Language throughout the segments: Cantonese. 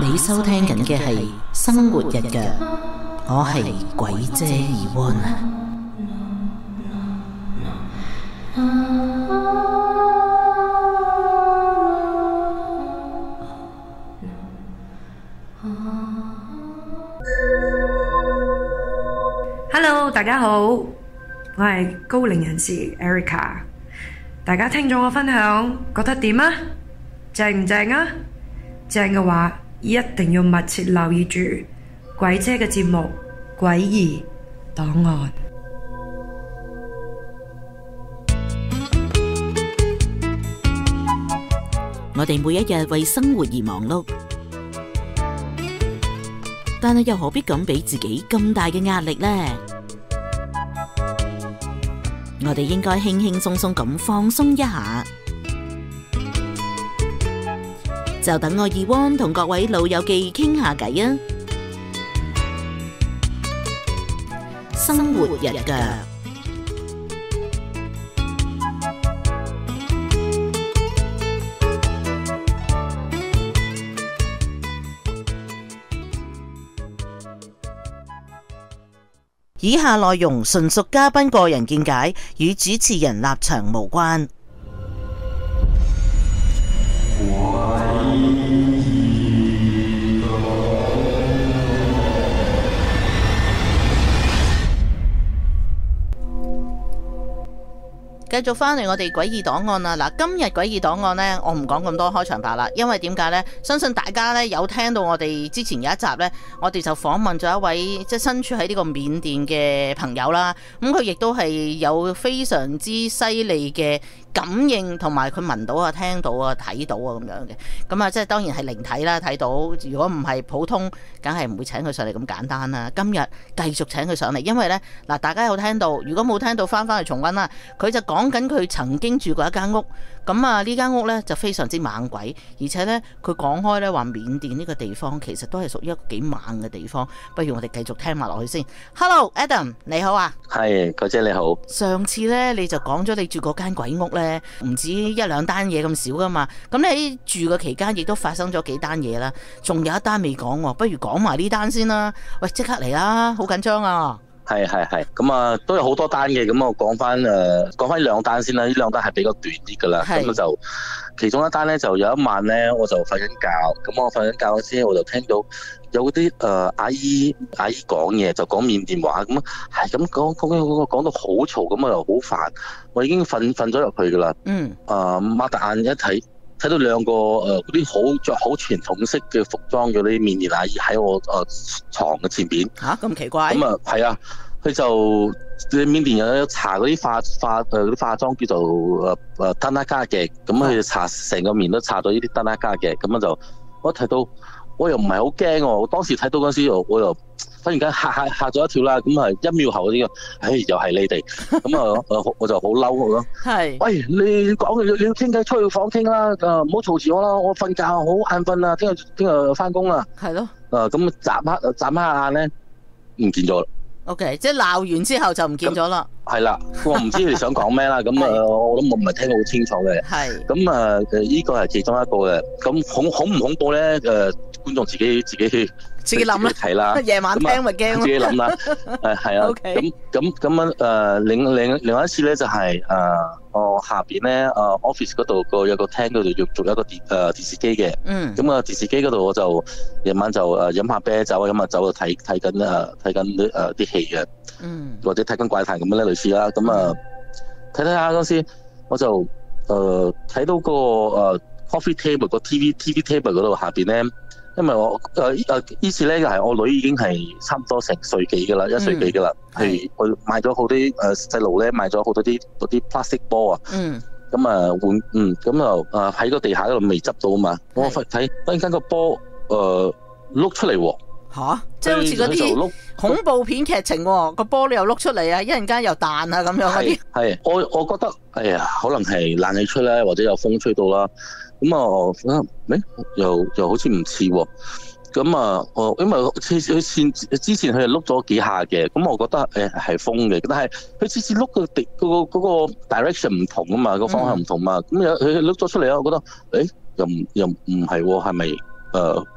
你收聽緊嘅係生活日劇，我係鬼姐Yvonne啊。 Hello， 大家好，我係高齡人士 Erica。大家聽咗我分享，覺得點啊？正唔正啊？正嘅話，一定要密切留意住鬼姐嘅節目《詭異檔案》。 我哋每一日為生活而忙碌，但係又何必咁俾自己咁大嘅壓力呢？我哋應該輕輕鬆鬆咁放鬆一下，就等我Yvonne同各位老友記傾下偈啊！生活日劇。以下內容純屬嘉賓個人見解，與主持人立場無關。繼續翻嚟我哋詭異檔案啦！嗱，今日詭異檔案呢，我唔講咁多開場白啦，因為點解呢？相信大家呢有聽到我哋之前有一集呢，我哋就訪問咗一位即係身處喺呢個緬甸嘅朋友啦。咁佢亦都係有非常之犀利嘅感應，同埋佢聞到啊、聽到啊、睇到啊咁樣嘅。咁啊，即係當然係靈體啦，睇到。如果唔係普通，梗係唔會請佢上嚟咁簡單啦。今日繼續請佢上嚟，因為呢，嗱，大家有聽到，如果冇聽到，翻去重溫啦。佢就講緊佢曾經住過一間屋，咁啊呢間屋呢就非常之猛鬼，而且呢，佢講開呢話緬甸呢個地方其實都係屬於一個幾猛嘅地方。不如我哋繼續聽埋落去先。Hello Adam， 你好啊。 係，哥姐你好。 上次呢，你就講咗你住嗰間鬼屋呢，唔止一兩單嘢咁少噶嘛。咁你喺住嘅期間亦都發生咗幾單嘢啦，仲有一單未講喎，不如講埋呢單先啦。喂，即刻嚟啦，好緊張啊！ 係，咁啊都有好多單嘅，咁我講翻兩單先啦。呢兩單係比較短啲噶啦，咁就其中一單咧，就有一晚咧，我就瞓緊覺，咁我瞓緊覺嗰時，我就聽到有嗰啲阿姨講嘢，就講緬甸話，咁係咁講到好嘈，咁我又好煩，我已經瞓咗入去噶啦。擘大眼一睇到兩個嗰啲着好傳統式嘅服裝嘅啲緬甸阿姨喺我床嘅前邊。嚇，咁奇怪？咁啊係啊，佢就緬甸有搽嗰啲化妝叫做丹娜加嘅，咁佢搽成個面都搽到呢啲丹娜加嘅，咁就我睇到我又唔係好驚喎，我當時睇到嗰時我又忽然間嚇咗一跳啦，咁啊一秒後呢個，又係你哋，咁啊我就好嬲咯。係，喂，你講你要傾偈出去房傾啦，唔好嘈住我啦，我瞓覺好眼瞓啊，聽日翻工啦。係咯。咁眨下眼咧，唔見咗啦。OK， 即係鬧完之後就唔見咗啦。係啦，我唔知你想講咩啦，咁我都唔係聽得好清楚嘅。係。咁呢個係其中一個嘅，咁恐唔恐怖咧？觀眾自己諗啦，睇啦，夜晚聽咪驚咯，自己諗啦，係啊，咁另外一次咧就係我下邊咧office 嗰度有個廳嗰度要做一個電視機嘅，咁啊電視機嗰度我就夜晚就飲下啤酒，飲下酒就睇緊啲戲嘅，或者睇緊怪談咁樣咧類似啦，咁睇下嗰時我就睇到個coffee table 個 TV table 嗰度下邊咧。因為我呢次咧係我女已經係差唔多成歲幾噶啦，1歲幾噶啦，係我買咗好啲細路咧買咗好多啲嗰啲 plastic ball 啊，咁啊咁就喺個地下嗰度未執到啊嘛，我睇忽然間個波碌出嚟喎，嚇，即係好似嗰啲恐怖片劇情喎，個波又碌出嚟啊，一陣間又彈啊咁樣嗰啲，係我覺得可能係冷氣吹咧，或者有風吹到啦。咁又好似唔似喎，咁因為佢之前佢係碌咗幾下嘅，咁我覺得係風嘅，但係佢次次碌個direction 唔同啊嘛，個方向唔同嘛，咁佢碌咗出嚟啊，我覺得又唔係喎，係咪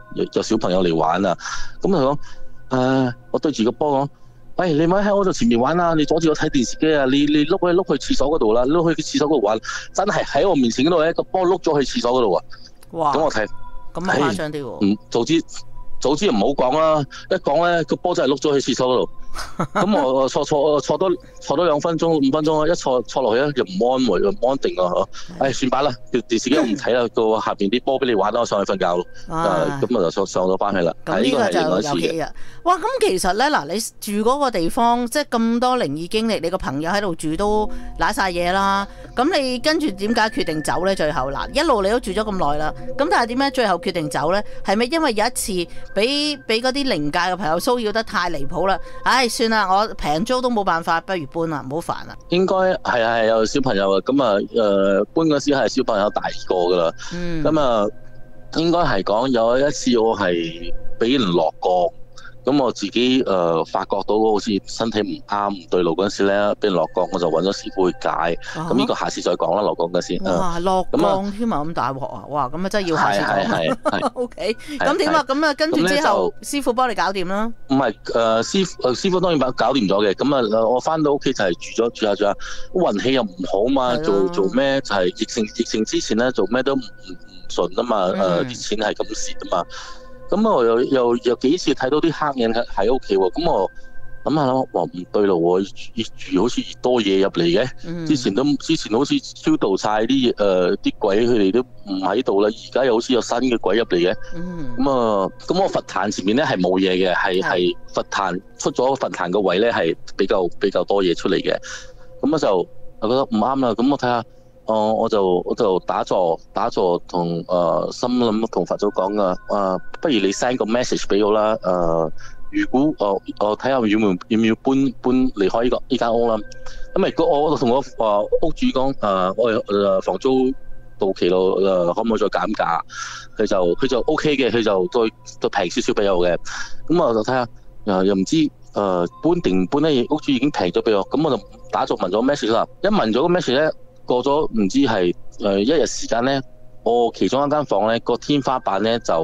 有小朋友嚟玩啊，咁佢講我對住個波講。喂，你咪喺我度前面玩啊！你阻住我睇電視機啊！你碌去廁所嗰度啦，碌去廁所嗰度玩，真係喺我面前嗰度咧，個波碌咗去廁所嗰度啊！ 哇！ 咁我睇咁啊誇張啲喎。 早知唔好講啦，一講咧個波真係碌咗去廁所嗰度。咁我坐多2分鐘5分鐘，一坐落去咧又唔安喎，又唔安定啊！算吧啦，電視機我唔睇啦，到下邊啲波俾你玩啦，我上去瞓覺咯。咁我就上咗翻去啦。 咁呢個就有戲啊！哇！咁其實咧嗱，你住嗰個地方即係咁多靈異經歷，你個朋友喺度住都揦晒嘢啦。咁你跟住點解決定走咧？最後嗱，一路你都住咗咁耐啦。咁但係點解最後決定走咧？係咪因為有一次俾嗰啲靈界嘅朋友騷擾得太離譜啦？算啦，我平租都冇辦法，不如搬啦，唔好煩啦。應該係有小朋友啊，咁搬嗰時係小朋友大個噶啦。咁應該係講有一次我係俾人落降。咁我自己發覺到好似身體唔啱唔對路嗰陣時咧，俾人落降，我就揾咗師傅去解。咁呢個下次再講啦，落降嗰時。哇！落降添啊，咁大鑊啊！哇！咁啊真係要下次講。係。O K。咁點啊？咁跟住之後，師傅幫你搞掂啦。唔係師傅當然搞掂咗嘅。咁我翻到屋企就係住下，運氣又唔好嘛，做咩就係疫情之前咧，做咩都唔順啊嘛。啲錢係咁蝕啊嘛。咁我又幾次睇到啲黑影喺屋企喎，咁我諗下話唔對路喎，越住好似越多嘢入嚟嘅。之前好似超度晒啲鬼，佢哋都唔喺度啦，而家又好似有新嘅鬼入嚟嘅。咁我佛壇前面咧係冇嘢嘅，係佛壇出咗佛壇個位咧係比較多嘢出嚟嘅。咁我覺得唔啱啦，咁我睇下。我就打坐同心諗同佛祖講不如你 send 個 message 俾我啦。如果我睇下要唔要搬離開呢間屋啦。咁如果我同我屋主講我房租到期咯，可唔可以再減價？佢就 OK 嘅，佢就再平少少俾我嘅。咁我就睇下又唔知搬定唔搬咧？屋主已經平咗俾我，咁我就打坐問咗 message 啦。一問咗個 message 咧。過咗唔知係一日時間咧，我其中一間房咧個天花板咧就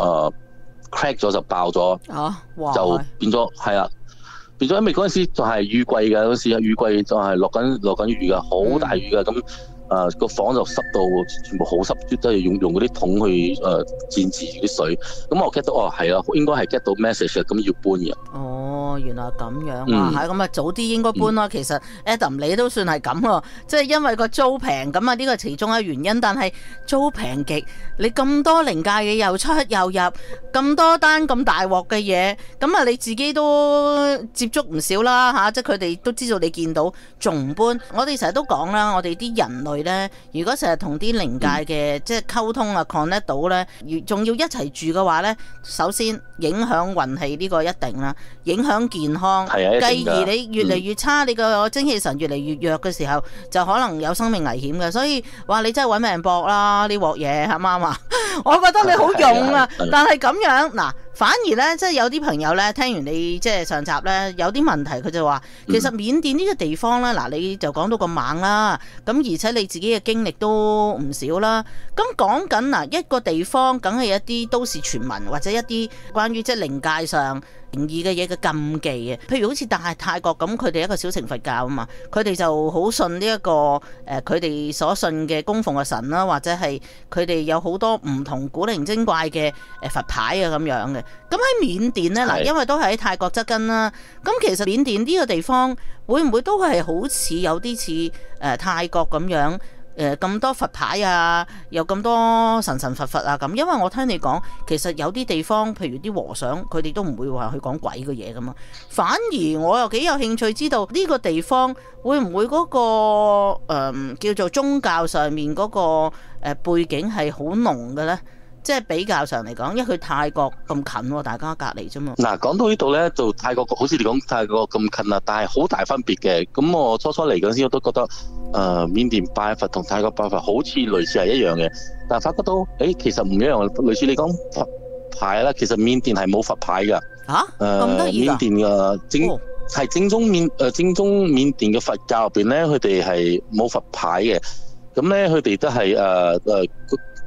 crack 咗就爆咗，就變咗係啦，變咗因為嗰陣時就係雨季嘅，嗰時雨季就係落緊雨嘅，好大雨嘅，咁個房就濕到全部好濕，都係用嗰啲桶去墊住啲水，咁我 get 到係啊，應該係 get 到 message 嘅，咁要搬嘅。原來咁樣哇，咁早啲應該搬咯。其實 Adam 你都算係咁喎，即係因為個租平咁呢個其中一個原因。但係租平極，你咁多靈界嘅又出又入，咁多單咁大鑊嘅嘢，咁你自己都接觸唔少啦即係佢哋都知道你見到，仲唔搬？我哋成日都講啦，我哋啲人類呢，如果成日同啲靈界嘅即係溝通connect 到呢，仲要一齊住嘅話呢，首先影響運氣呢個一定啦，影響健康，繼而你越嚟越差，你個精氣神越嚟越弱嘅時候，就可能有生命危險嘅。所以話你真係揾命搏啦，呢鑊嘢係啱啊！我覺得你好勇啊，但係咁樣嗱，反而呢，即係有啲朋友呢，聽完你即係上集呢，有啲問題，佢就話其實緬甸呢個地方呢，嗱你就講到咁猛啦，咁而且你自己嘅經歷都唔少啦。咁講緊嗱一個地方，梗係一啲都市傳聞或者一啲關於即係靈界上靈異嘅嘢嘅禁忌嘅，譬如好似泰國咁，佢哋一個小乘佛教啊嘛，佢哋就好信呢一個佢哋所信嘅供奉嘅神啦，或者係佢哋有好多唔同古靈精怪嘅佛牌啊咁樣嘅。咁喺緬甸呢，嗱，因為都係喺泰國側根啦，咁其實緬甸呢個地方會唔會都係好似有啲似泰國咁樣？咁多佛牌啊，有咁多神佛啊咁，因為我聽你講，其實有啲地方，譬如啲和尚，佢哋都唔會話去講鬼嘅嘢噶嘛。反而我又幾有興趣知道呢個地方會唔會嗰個叫做宗教上面嗰個背景係好濃嘅咧？即係比較上嚟講，因為佢泰國咁近喎，大家隔離啫嘛。嗱，講到呢度咧，就泰國好似你講泰國咁近啦，但係好大分別嘅。咁我初嚟嗰陣時，我都覺得緬甸拜佛同泰國拜佛好似類似係一樣嘅，但係發覺到其實唔一樣。類似你講佛牌啦，其實緬甸係冇佛牌㗎。咁得意㗎！緬甸嘅係正宗緬甸嘅佛教入邊咧，佢哋係冇佛牌嘅。咁咧，佢哋都係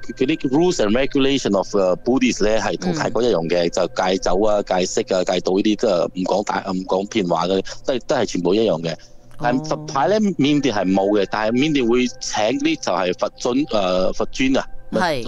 啲 rules and regulation of Buddhist 咧係同泰國一樣嘅，就戒酒啊、戒色啊、戒賭呢啲，即係唔講騙話嘅，都係全部一樣嘅。但係佛牌咧，緬甸係冇嘅，但係緬甸會請啲就係佛尊啊，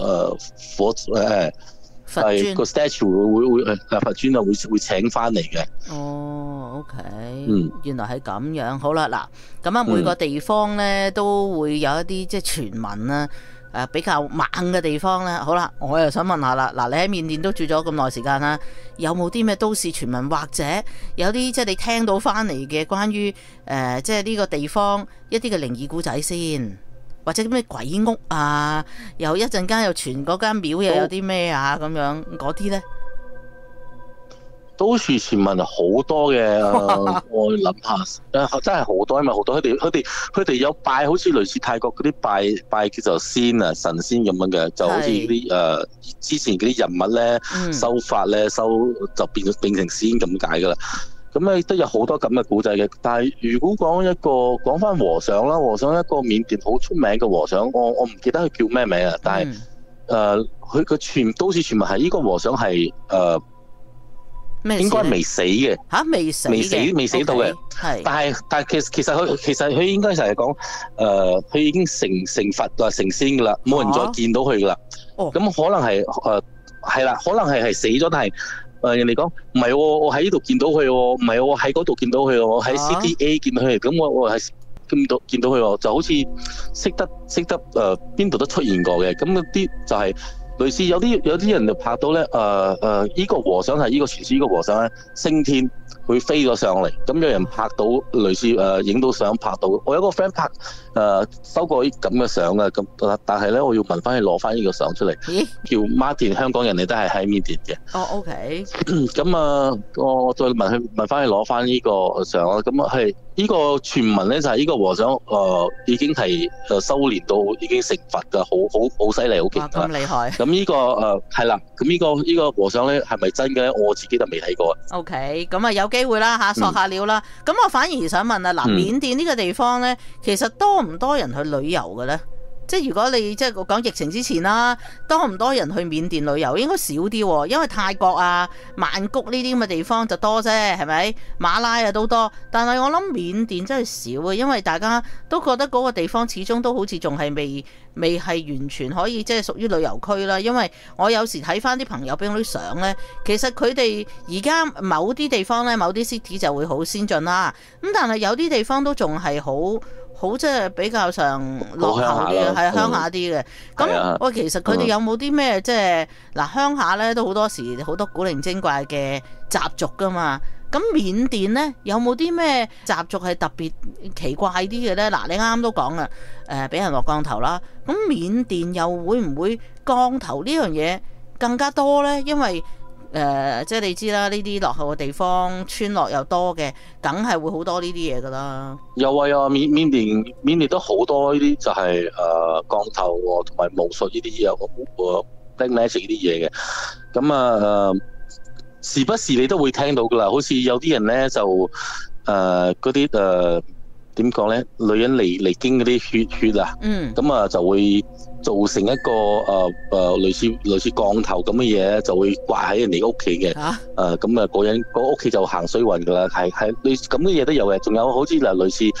係個 statue 會佛尊啊會請翻嚟嘅。 哦，OK，原來係咁樣。好啦，嗱，咁啊每個地方咧都會有一啲即係傳聞啦。比較猛嘅地方咧，好啦，我又想問下啦，嗱，你喺緬甸都住咗咁耐時間啦，有冇啲咩都市傳聞，或者有啲即係你聽到翻嚟嘅關於即係呢個地方一啲嘅靈異故仔先，或者咩鬼屋啊，又一陣間又傳嗰間廟又有啲咩啊咁樣嗰啲咧？ 都市傳聞好多嘅，我諗下，真係好多，因為好多佢哋有拜，好似類似泰國嗰啲拜叫做仙啊神仙咁樣嘅，就好似啲之前嗰啲人物咧修法咧就變成仙咁解噶啦。咁咧都有好多咁嘅古仔嘅。但係如果講翻和尚啦，和尚一個緬甸好出名嘅和尚，我唔記得佢叫咩名啊，但係佢個都市傳聞係呢個和尚係應該未死嘅嚇，未死到嘅，係。 但係其實佢應該就係講佢已經成佛或成仙噶啦，冇人再見到佢噶啦。咁可能係係啦，可能係死咗，但係人哋講唔係喎，我喺呢度見到佢喎，唔係喎，我喺嗰度見到佢喎，我喺 CTA 見到佢，咁我係見到佢喎，就好似識得邊度都出現過嘅，咁嗰啲就係。類似有啲人就拍到咧，依個和尚係依個傳説，依個和尚咧升天，佢飛咗上嚟，咁有人拍到類似影到相拍到，我有個 friend 拍收過啲咁嘅相啊，咁但係咧我要問翻佢攞翻呢個相出嚟，叫 Martin， 香港人嚟都係喺緬甸嘅。哦 ，OK。 咁我再問翻佢攞翻呢個相啦，咁係。呢個傳聞咧就係呢個和尚已經係修練到已經成佛㗎，好犀利，好勁㗎。 咁厲害！ 咁呢個係啦，咁呢個和尚咧係咪真嘅咧？我自己就未睇過。 OK，咁啊有機會啦嚇，索下料啦。咁我反而想問啊，嗱，緬甸呢個地方咧，其實多唔多人去旅遊嘅咧？即係如果你即係講疫情之前啦，多唔多人去緬甸旅遊？應該少啲喎，因為泰國啊、曼谷呢啲咁嘅地方就多啫，係咪？馬拉啊都多，但係我諗緬甸真係少啊，因為大家都覺得嗰個地方始終都好似仲係未係完全可以即係屬於旅遊區啦。因為我有時睇翻啲朋友俾我啲相呢，其實佢哋而家某啲地方呢，某啲 city 就會好先進啦，咁但係有啲地方都仲係好即係比較上落後啲嘅，係鄉下啲嘅。咁喂，其實佢哋有冇啲咩即係嗱鄉下咧都好多時好多古靈精怪嘅習俗噶嘛？咁緬甸咧有冇啲咩習俗係特別奇怪啲嘅咧？嗱，你啱啱都講啦，俾人落降頭啦。咁緬甸又會唔會降頭呢樣嘢更加多咧？因為即係你知啦，呢啲落後嘅地方，村落又多嘅，梗係會好多呢啲嘢噶啦。 有啊，緬甸都好多呢啲就係降頭喎，同埋巫術呢啲有black magic 呢啲嘢嘅。咁時不時你都會聽到噶啦，好似有啲人咧就嗰啲點講咧，女人嚟經嗰啲血啊，咁就會造成一個類似降頭咁嘅嘢，就會掛喺人哋屋企嘅。咁個人個屋企就行衰運噶啦，係類似咁嘅嘢都有嘅。仲有好似類似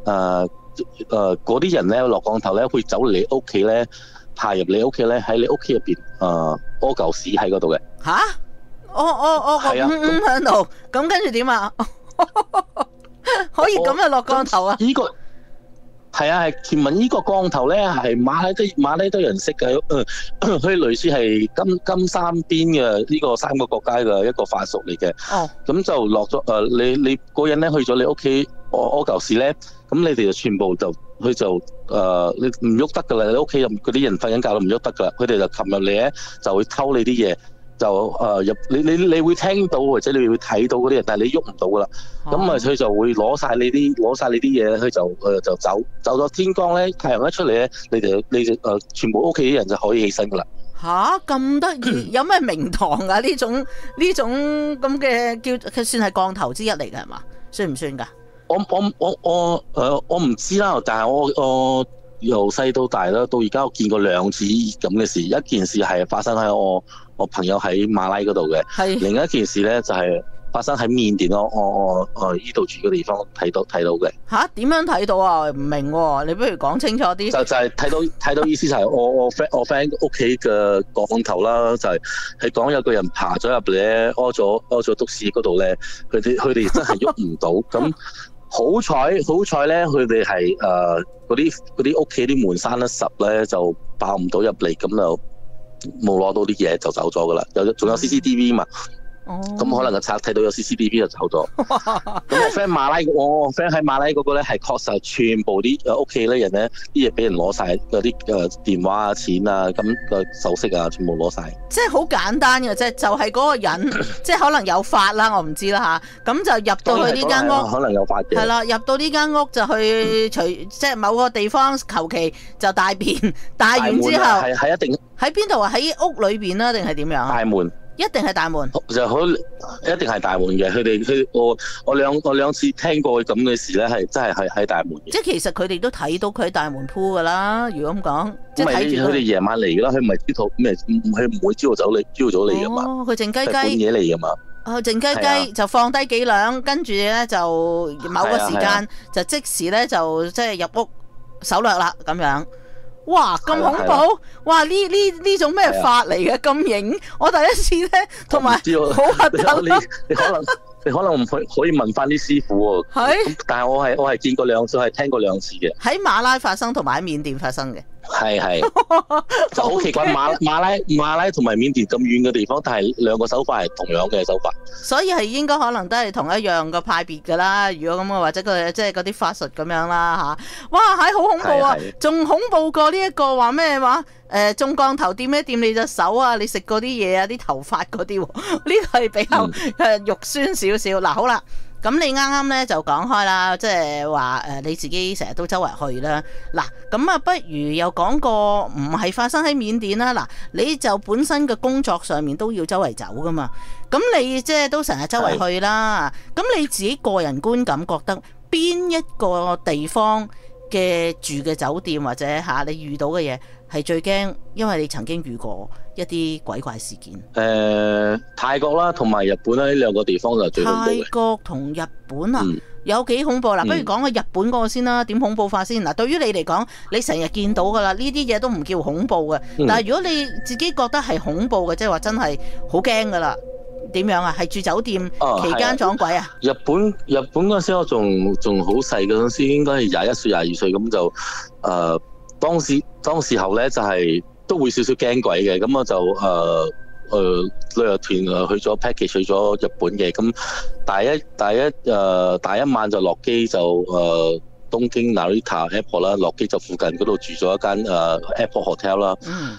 嗰啲人咧落降頭咧，會走你屋企咧，爬入你屋企咧，喺你屋企入邊屙嚿屎喺嗰度嘅。 嚇！我喺度，咁跟住點啊？可以咁樣落降頭啊？ 呢個係啊，係傳聞呢個降頭咧係馬拉都人識嘅，佢類似係金三邊嘅呢個三個國家嘅一個法術嚟嘅。咁就落咗你個人咧去咗你屋企屙嚿屎咧，咁你哋就全部就佢就你唔喐得噶啦，你屋企入嗰啲人瞓緊覺都唔喐得噶啦，佢哋就擒入嚟咧就會偷你啲嘢。就入你會聽到或者你會睇到嗰啲人，但係你喐唔到噶啦。咁佢就會攞晒你啲嘢，佢就走咗天光咧，太陽一出嚟咧，你就全部屋企啲人就可以起身噶啦。 吓，咁得意？有咩名堂啊？呢種咁嘅佢算係降頭之一嚟㗎係嘛？算唔算㗎？ 我唔知啦，但係由細到大啦，到而家我見過2次咁嘅事。一件事係發生喺我朋友喺馬拉嗰度嘅，另一件事咧就係發生喺緬甸我依度住嘅地方睇到嘅。 吓？點樣睇到啊？唔明喎，你不如講清楚啲。就係睇到意思就係我 friend 屋企嘅講頭啦，就係講有個人爬咗入嚟咧，屙咗篤屎嗰度咧，佢哋真係喐唔到咁。好彩咧，佢哋係嗰啲屋企啲門閂得實咧，就爆唔到入嚟，咁就冇攞到啲嘢就走咗噶啦。仲有 CCTV 嘛，咁可能個賊睇到有 CCTV 就走咗。咁我 friend 我 friend 喺馬拉嗰個咧係確實全部啲屋企咧人咧啲嘢俾人攞晒，嗰啲電話啊、錢啊、咁個首飾啊，全部攞晒。即係好簡單嘅啫，就係嗰個人，即係可能有法啦，我唔知啦吓。咁就入到去呢間屋， 可能有法嘅。 係啦，入到呢間屋就去即係某個地方求其就大便，大完之後係一定喺邊度啊？喺屋裏邊啦，定係點樣啊？ 大門。 一定係大門， 就好一定係大門嘅。我兩次聽過咁嘅事咧，係真係喺大門嘅。 即係其實佢哋都睇到佢喺大門鋪噶啦。如果咁講，即係睇住佢哋夜晚嚟噶啦，佢唔係朝頭咩？佢唔會朝頭早嚟噶嘛。 佢靜雞雞半夜嚟噶嘛。 靜雞雞就放低幾兩，跟住咧就某個時間就即時咧就即係入屋搜掠啦咁樣。哇，咁恐怖！哇，呢種咩法嚟嘅咁型？我第一次咧，同埋好核突。 你可能唔可以問翻啲師傅喎。但係我係見過2次，係聽過2次嘅。 喺馬拉發生同埋喺緬甸發生嘅。 係就好奇怪，馬拉同埋緬甸咁遠嘅地方，但係兩個手法係同樣嘅手法。 所以係應該可能都係同一樣個派別㗎啦。如果咁嘅，或者佢即係嗰啲法術咁樣啦嚇。哇，係好恐怖啊！仲恐怖過呢一個話咩話？中降頭掂一掂你隻手啊！你食嗰啲嘢啊，啲頭髮嗰啲，呢個係比較肉酸少少。嗱，好啦。咁你啱啱咧就講開啦，即係話你自己成日都周圍去啦。嗱，咁啊，不如又講個唔係發生喺緬甸啦。嗱，你就本身嘅工作上面都要周圍走噶嘛。咁你即係都成日周圍去啦。咁你自己個人觀感覺得邊一個地方嘅住嘅酒店或者你遇到嘅嘢係最驚？因為你曾經遇過一啲鬼怪事件。 泰國啦，同埋日本啦，呢2個地方就係最恐怖嘅。泰國同日本啊，有幾恐怖？嗱，不如講個日本嗰個先啦。點恐怖法先？嗱，對於你嚟講，你成日見到噶啦，呢啲嘢都唔叫恐怖嘅。但係如果你自己覺得係恐怖嘅，即係話真係好驚噶啦。點樣啊？係住酒店期間撞鬼啊？ 日本嗰陣時我仲好細嗰陣時，應該係21歲、22歲咁就當時候咧就係都會少少驚鬼嘅。咁我就旅遊團去咗 package 去咗日本嘅。咁第一晚就落機就東京 Narita Airport 啦，落機就附近嗰度住咗一間Airport Hotel 啦。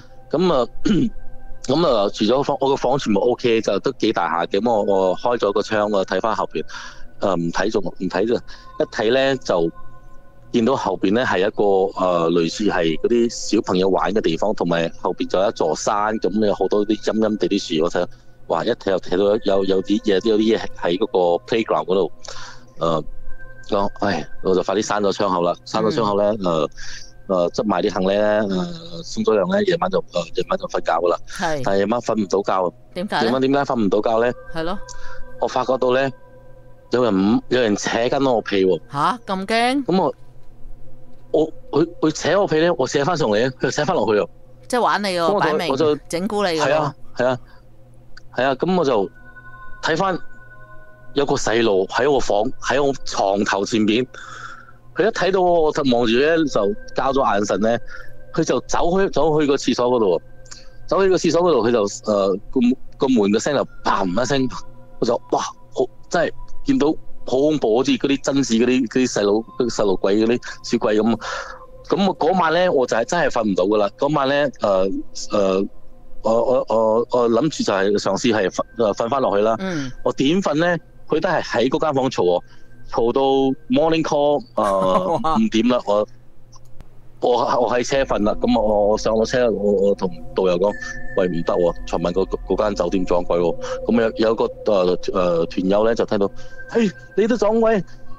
咁啊住咗房，我個房全部 OK， 就都幾大下嘅。咁我開咗個窗，我睇翻後邊，唔睇啫，一睇咧就見到後邊咧係一個類似係嗰啲小朋友玩嘅地方，同埋後邊就有一座山，咁有好多啲陰陰地啲樹。我睇，哇！一睇就睇到有啲嘢喺嗰個 playground 嗰度。我就快啲閂咗窗口啦。閂咗窗口咧，執埋啲行李咧，沖咗涼咧，夜晚就瞓覺噶啦。但係夜晚瞓唔到覺。點解？夜晚點解瞓唔到覺咧？係咯。我發覺到咧，有人扯緊我被喎。 吓？咁驚？ 咁佢扯我被咧，我扯翻上嚟咧，佢又扯翻落去喎。 即係玩你喎，擺明整蠱你㗎。 係啊。咁我就睇翻有個細路喺我床頭前邊。佢一睇到我就望住咧，就交咗眼神咧，佢就走去個廁所嗰度，佢就個門嘅聲就嘭一聲，我就哇，真係見到好恐怖，好似嗰啲真事嗰啲細路鬼嗰啲小鬼咁。咁我嗰晚咧，我就係真係瞓唔到噶啦。嗰晚咧，我諗住就係嘗試係瞓翻落去啦。我點瞓咧，佢都係喺嗰間房嘈喎。嘈到 morning call 5點啦，我喺車瞓啦，咁我上咗車，我同導遊講，喂，唔得喎，尋晚嗰間酒店撞鬼喎，咁有個團友咧就聽到，嘿，你都撞鬼，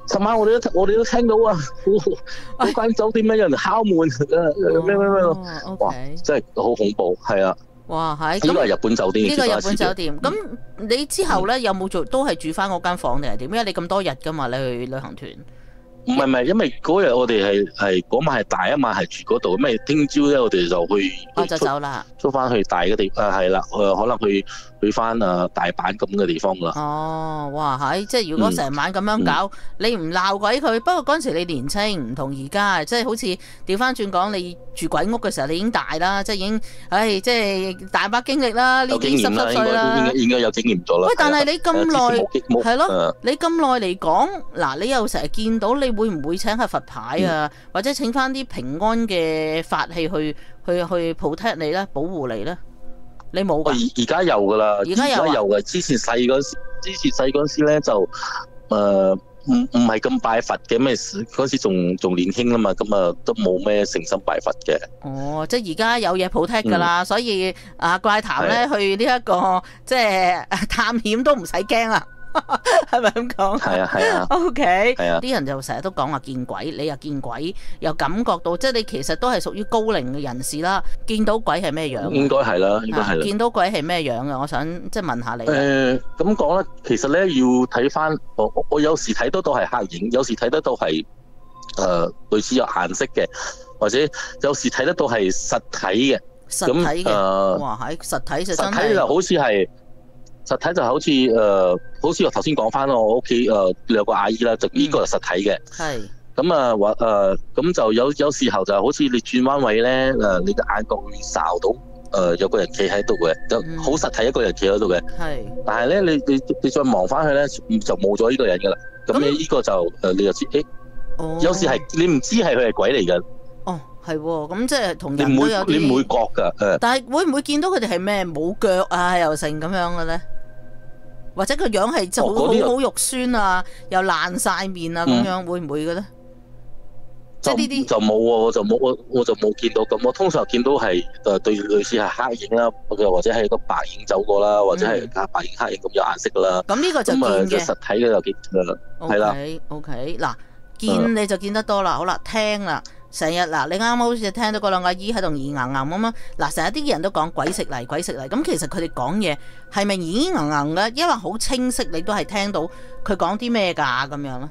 尋晚我哋都聽到啊，嗰間酒店咧有人敲門，咩，哇，真係好恐怖，係啊。 哇，係呢個係日本酒店， 呢個日本酒店。咁你之後咧有冇做？都係住翻嗰間房定係點？因為你咁多日噶嘛，你去旅行團。 唔係，因為嗰日我哋係嗰晚係第一晚係住嗰度，咁咪聽朝咧我哋就去就走啦， 出翻去大嘅地係啦，可能去翻大阪咁嘅地方啦。 哦，哇，係即係如果成晚咁樣搞，你唔鬧鬼佢。不過嗰陣時你年青，唔同而家，即係好似調翻轉講，你住鬼屋嘅時候你已經大啦，即係已經，即係大把經歷啦，呢啲濕歲啦， 應該有經驗咗啦。 喂，但係你咁耐係咯，你咁耐嚟講，嗱，你又成日見到你會唔會請下佛牌啊，或者請翻啲平安嘅法器去 protect 你咧，保護你咧？你冇㗎？ 而家有㗎啦，而家有嘅。之前細嗰時咧就唔係咁拜佛嘅，咩嗰時仲年輕啦嘛，咁啊都冇咩誠心拜佛嘅。 哦，即係而家有嘢 protect 㗎啦，所以怪談咧去呢一個即係探險都唔使驚啦。係咪咁講？係啊。OK，啲人就成日都講話見鬼，你又見鬼，又感覺到，即係你其實都係屬於高齡嘅人士啦。見到鬼係咩樣？應該係啦。見到鬼係咩樣啊？我想即係問下你。 咁講咧，其實咧要睇翻，我有時睇得到係黑影，有時睇得到係類似有顏色嘅，或者有時睇得到係實體嘅。 實體嘅。哇，喺實體就真係。實體就好似係。 實體就好似我頭先講翻我屋企兩個阿姨啦，就呢個係實體嘅。係。咁咁就有時候就好似你轉彎位咧，你嘅眼角會睄到有個人企喺度嘅，就好實體一個人企喺度嘅。係。但係咧，你再望翻去咧，就冇咗呢個人㗎啦。咁你呢個就你就知，有時係你唔知係佢係鬼嚟㗎。 哦，係喎，咁即係同人都有啲。 你唔會覺㗎。 但係會唔會見到佢哋係咩冇腳啊，又成咁樣嘅咧？或者個樣係就好肉酸啊，又爛晒面啊，咁樣會唔會嘅咧？即係呢啲就冇喎，我就冇見到咁。我通常見到係對類似係黑影啦，或者係個白影走過啦，或者係白影黑影咁有顏色啦。咁呢個就見嘅。實體嘅就見啦，係啦。OK， 嗱，見你就見得多啦。好啦，聽啦。成日嗱，你啱啱好似聽到嗰兩個阿姨喺度耳硬硬咁啊！嗱，成日啲人都講鬼食泥，鬼食泥。咁其實佢哋講嘢係咪耳硬硬嘅？因為好清晰，你都係聽到佢講啲咩㗎咁樣咧？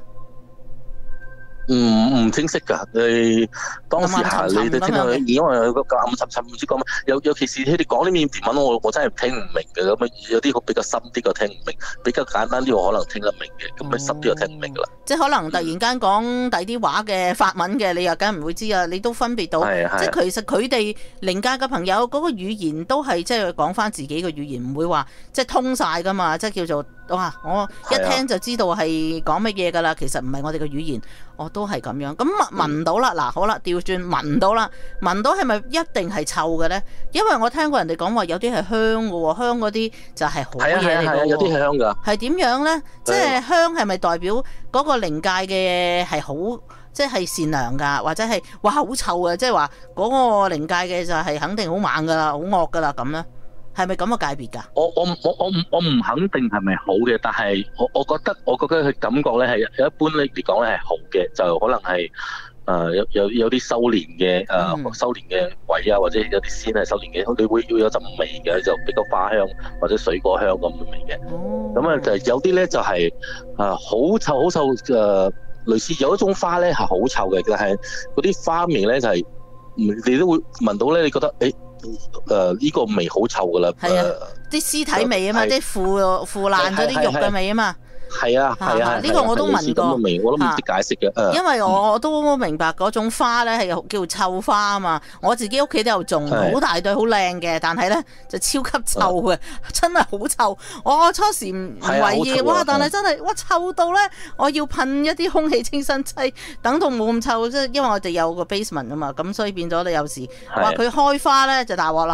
唔清晰㗎，你當時下你哋聽到佢，因為有個暗沉沉唔知講乜，尤其是佢哋講啲緬甸文，我真係聽唔明嘅。咁有啲比較深啲嘅聽唔明，比較簡單啲我可能聽得明嘅，咁咪深啲就聽唔明㗎啦。即係可能突然間講第啲話嘅法文嘅，你又梗唔會知啊！你都分別到，即係其實佢哋靈界嘅朋友嗰個語言都係即係講翻自己嘅語言，唔會話即係通晒㗎嘛，即係叫做哇！我一聽就知道係講乜嘢㗎啦。其實唔係我哋嘅語言。我都係咁樣，咁聞到啦，嗱好啦，調轉聞到啦，聞到係咪一定係臭嘅咧？因為我聽過人哋講話有啲係香嘅喎，香嗰啲就係好嘢嚟嘅喎。有啲係香㗎。係點樣咧？即係香係咪代表嗰個靈界嘅係好，即係善良㗎，或者係哇好臭啊？即係話嗰個靈界嘅就係肯定好猛㗎啦，好惡㗎啦咁咧？係咪咁嘅界別㗎？我唔肯定係咪好嘅，但係我覺得佢感覺咧係一般嚟講咧係好嘅，就可能係有啲修煉嘅修煉嘅鬼啊，或者有啲仙係修煉嘅，你會要有陣味嘅，就比較花香或者水果香咁嘅味嘅。咁啊就有啲咧就係好臭好臭類似有一種花咧係好臭嘅，但係嗰啲花味咧就係你都會聞到咧，你覺得呢個味好臭噶啦，係啊，啲屍體味啊嘛，啲腐爛咗啲肉嘅味啊嘛，係啊，呢個我都聞過，我都唔知解釋嘅，因為我都明白嗰種花咧係叫臭花啊嘛，我自己屋企都有種，好大對，好靚嘅，但係咧就超級臭嘅，真係好臭，我初時唔為意，哇，但係真係哇臭到咧，我要噴一啲空氣清新劑，等到冇咁臭，即係因為我哋有個 basement 啊嘛，咁所以變咗你有時話佢開花咧就大鑊啦。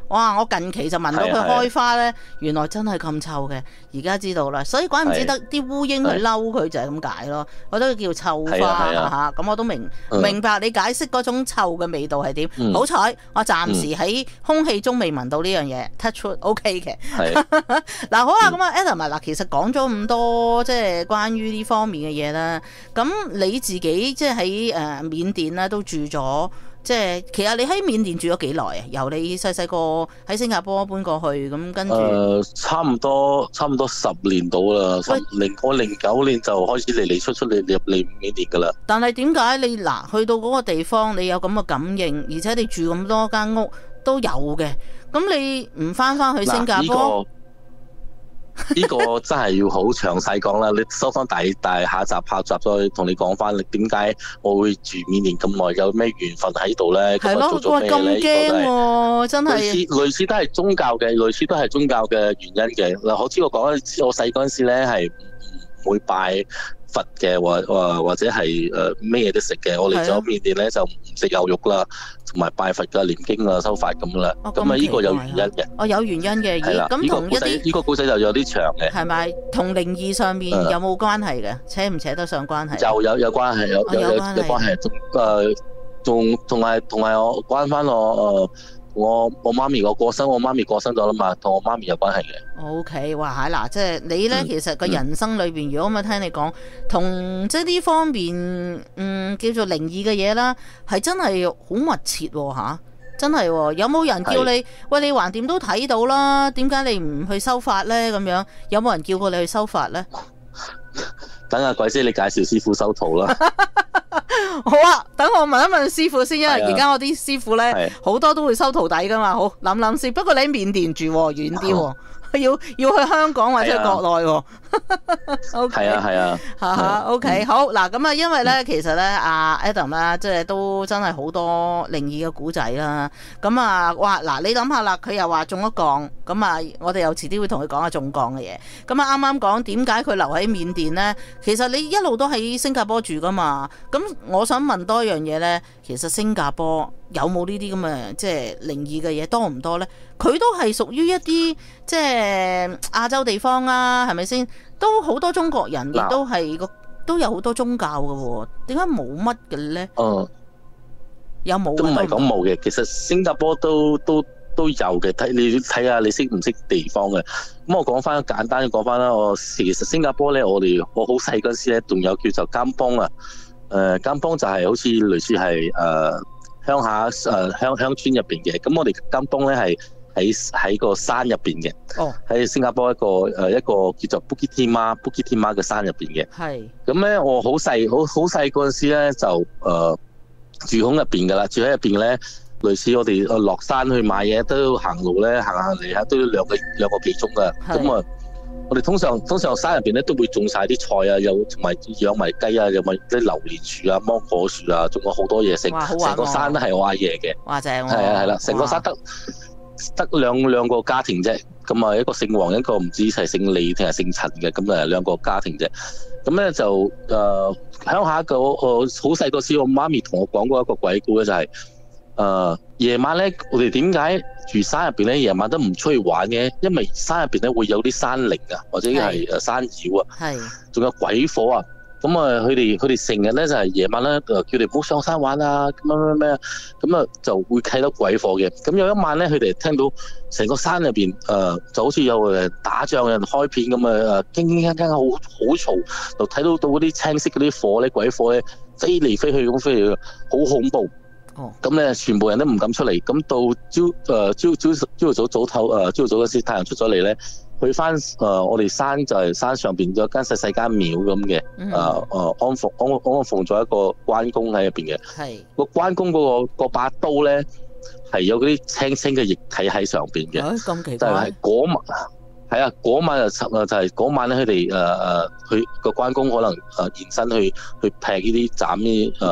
哇！我近期就聞到佢開花咧，原來真係咁臭嘅，而家知道啦。所以怪唔之得啲烏蠅去嬲佢就係咁解咯。我覺得叫臭花嚇，咁我都明白你解釋嗰種臭嘅味道係點。好彩我暫時喺空氣中未聞到呢樣嘢，touch wood OK 嘅。嗱好啦，咁啊 Adam 嗱，其實講咗咁多即係關於呢方面嘅嘢啦。咁你自己即係喺緬甸咧都住咗。即係其實你喺緬甸住咗幾耐啊？由你細細個喺新加坡搬過去咁，跟住差唔多10年到啦。我09年就開始嚟出嚟入嚟緬甸噶啦。但係點解你去到嗰個地方，你有咁嘅感應，而且你住咁多間屋都有嘅，咁你唔翻去新加坡？ 呢個真係要好詳細講啦，你收翻下集再同你講翻，你點解我會住緬甸咁耐，有咩緣分喺度咧？ 係咯，哇咁驚喎，真係類似都係宗教嘅，原因嘅。嗱，好似我講我細嗰陣時咧係唔會拜佛嘅，或者係咩嘢都食嘅。我嚟咗緬甸咧就唔食牛肉啦，同埋拜佛嘅念經啊、修法咁啦。咁啊呢個有原因嘅。有原因嘅。係啦，咁同呢個故仔就有啲長嘅。係咪？同靈異上面有冇關係嘅？扯唔扯得上關係？有關係，有關係。同埋我關翻我媽咪過身，我媽咪過身咗啦嘛，同我媽咪有關係嘅。OK， 哇嗱，即係你咧，其實個人生裏邊，如果咁樣聽你講，同即係呢方面，叫做靈異嘅嘢啦，係真係好密切吓，真係。有冇人叫你喂，你橫掂都睇到啦，點解你唔去修法咧？咁樣有冇人叫過你去修法咧？等阿鬼姐你介紹師傅修圖啦。好啊，等我問一問師傅先，因為而家我啲師傅咧好多都會收徒弟噶嘛。好，諗先。不過你喺緬甸住遠啲，要去香港或者國內。係啊，OK， 好嗱，咁啊，因為咧，其實咧，阿 Adam 咧，即係都真係好多靈異嘅古仔啦。咁啊，哇，嗱，你諗下啦，佢又話中咗降，咁啊，我哋又遲啲會同佢講下中降嘅嘢。咁啊，啱啱講點解佢留喺緬甸咧？其實你一路都喺新加坡住噶嘛。咁我想問多一樣嘢咧，其實新加坡有冇呢啲咁嘅即係靈異嘅嘢多唔多咧？佢都係屬於一啲即係亞洲地方啊，係咪先？都好多中國人，亦都有好多宗教嘅喎，點解冇乜嘅咧？有冇？都唔係講冇嘅，其實新加坡都有嘅，你睇下你識唔識地方嘅。咁我講翻簡單講翻啦，其實新加坡咧，我好細嗰陣時咧，仲有叫做甘榜啊。甘榜就係好似類似係鄉下鄉村入邊嘅。咁我哋甘榜咧係喺個山入邊嘅，喺新加坡一個叫做 Bukit Timah 嘅山入邊嘅。係。咁咧，我好細嗰陣時咧就住喺入邊噶啦，住喺入邊咧，類似我哋落山去買嘢都要行路咧，行嚟下都要兩個幾鐘噶。咁啊，我哋通常山入邊咧都會種晒啲菜啊，又同埋養埋雞啊，又咪啲榴蓮樹啊、芒果樹啊，仲有好多嘢食。成個山都係我阿爺嘅。哇！正喎。係啦，成個山得兩個家庭啫，咁啊一個姓黃，一個唔知係姓李定係姓陳嘅，咁啊兩個家庭啫。咁咧就鄉下好細個時，我媽咪同我講過一個鬼故咧，就係夜晚咧，我哋點解住山入邊咧，夜晚都唔出去玩嘅？因為山入邊咧會有啲山靈啊，或者係山妖啊，仲有鬼火啊。咁啊，佢哋成日咧就係夜晚咧，叫你唔好上山玩啊，咩啊，咁啊就會睇到鬼火嘅。咁有一晚咧，佢哋聽到成個山入邊就好似有打仗有人開片咁啊，驚好嘈，就睇到嗰啲青色嗰啲火咧，鬼火咧飛嚟飛去咁飛嚟，好恐怖。咁咧全部人都唔敢出嚟。咁到朝早嗰時太陽出咗嚟咧。去翻我哋山就係山上邊有間細間廟咁嘅，安奉咗一個關公喺入邊嘅。係個關公個把刀咧係有嗰啲青嘅液體喺上邊嘅。咁奇怪！就係嗰晚，係啊，嗰晚就係嗰晚咧，佢哋佢個關公可能現身去劈呢啲斬呢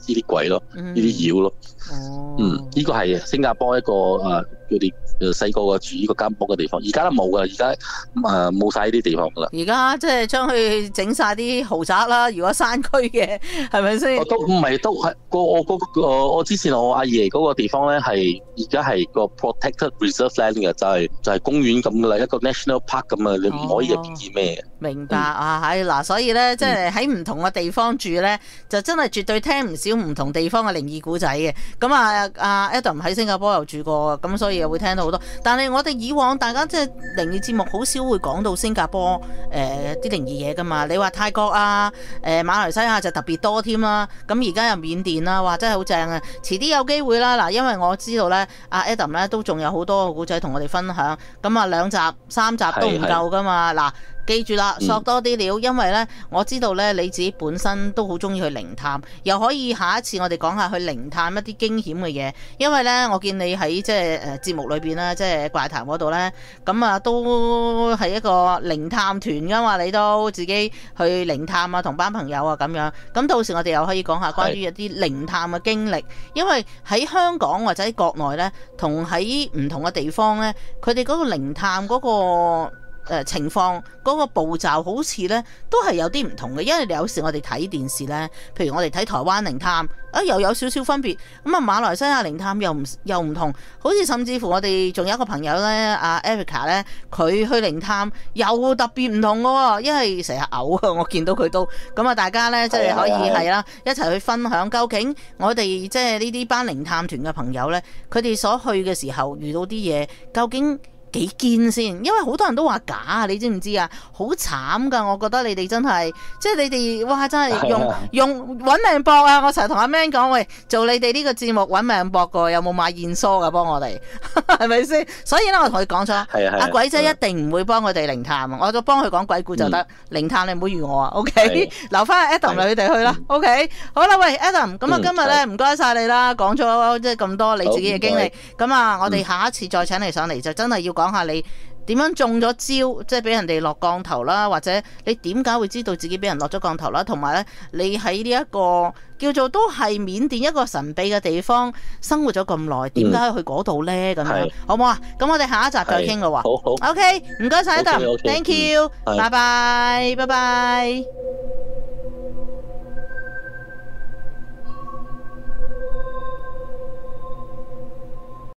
啲鬼咯，呢啲妖咯。呢個係新加坡一個佢哋細個嘅住呢個間屋嘅地方，而家都冇噶，而家冇晒呢啲地方噶啦。 而家即係將佢整晒啲豪宅啦，如果山區嘅係咪先？ 都唔係，都係我之前我阿爺嗰個地方咧，係而家係個 protected reserve land 嘅，就係公園咁嘅啦，一個 national park 咁啊，你唔可以入邊見咩？ 明白啊，係嗱，所以咧，即係喺唔同嘅地方住咧，就真係絕對聽唔少唔同地方嘅靈異故仔嘅。咁阿 Adam 喺新加坡又住過，咁所以又會聽到好多。但係我哋以往大家即係靈異節目好少會講到新加坡啲靈異嘢噶嘛。你話泰國啊、馬來西亞就特別多添啦。咁而家又緬甸啦，哇，真係好正啊！遲啲有機會啦，嗱，因為我知道咧，阿 Adam 咧都仲有好多故仔同我哋分享。咁啊2集3集都唔夠噶嘛，嗱。記住啦，索多啲料，因為咧我知道咧你自己本身都好中意去靈探，又可以下一次我哋講下去靈探一啲驚險嘅嘢，因為咧我見你喺即係節目裏邊啦，即係怪談嗰度咧，咁啊都係一個靈探團噶嘛，你都自己去靈探啊，同班朋友啊咁樣，咁到時我哋又可以講下關於一啲靈探嘅經歷，因為喺香港或者喺國內咧，同喺唔同嘅地方咧，佢哋嗰個靈探嗰個情況嗰個步驟好似咧都係有啲唔同嘅，因為有時我哋睇電視咧，譬如我哋睇台灣靈探又有少少分別，咁啊馬來西亞靈探又唔同，好似甚至乎我哋仲有一個朋友咧，阿 Erica 咧，佢去靈探又特別唔同嘅喎，因為成日嘔啊，我見到佢都咁啊，大家咧即係可以係啦，一齊去分享究竟我哋即係呢啲班靈探團嘅朋友咧，佢哋所去嘅時候遇到啲嘢究竟幾堅先？因為好多人都話假啊，你知唔知啊？好慘噶，我覺得你哋真係，即係你哋哇，真係用揾命搏啊！我成日同阿 Man 講，喂，做你哋呢個節目揾命搏個，有冇買燕梳噶幫我哋？係咪先？所以咧，我同佢講咗，阿鬼仔一定唔會幫佢哋靈探啊！我就幫佢講鬼故就得，靈探你唔好預我啊 ，OK？ 留翻 Adam 你哋去啦 ，OK？ 好啦，喂 Adam， 咁啊今日咧唔該晒你啦，講咗即係咁多你自己嘅經歷，咁啊我哋下一次再請你上嚟就真係要講下你點樣中咗招，即係俾人哋落降頭啦，或者你點解會知道自己俾人落咗降頭啦？同埋咧，你喺呢一個叫做都係緬甸一個神秘嘅地方生活咗咁耐，點解去嗰度咧？咁樣好唔好啊？咁我哋下一集再傾咯喎。 好 OK， 唔該晒 Adam，Thank you，拜拜，拜拜。